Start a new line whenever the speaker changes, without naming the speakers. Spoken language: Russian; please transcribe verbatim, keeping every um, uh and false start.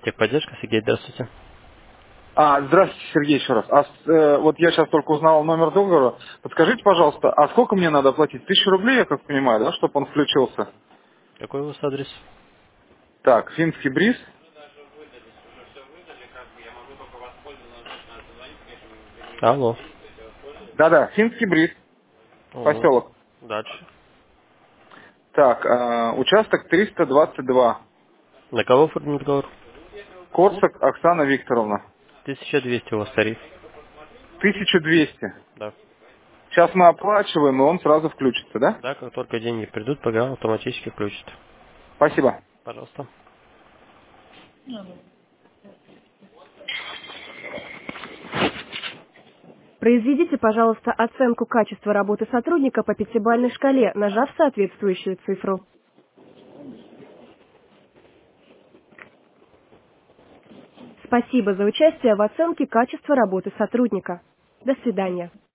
Техподдержка, Сергей, здравствуйте.
А, здравствуйте, Сергей, еще раз. А, с- э, вот я сейчас только узнал номер договора. Подскажите, пожалуйста, а сколько мне надо платить? Тысячу рублей, я как понимаю, да, чтобы он включился?
Какой у вас адрес?
Так, финский бриз.
Алло.
Да-да, финский бриз,
О,
поселок.
дальше.
Так, э, участок триста двадцать два.
На кого оформлен договор?
Корсак Оксана Викторовна.
тысяча двести у вас тариф.
тысяча двести.
Да.
Сейчас мы оплачиваем, и он сразу включится, да?
Да, как только деньги придут, программа автоматически включит.
Спасибо.
Пожалуйста.
Произведите, пожалуйста, оценку качества работы сотрудника по пятибалльной шкале, нажав соответствующую цифру. Спасибо за участие в оценке качества работы сотрудника. До свидания.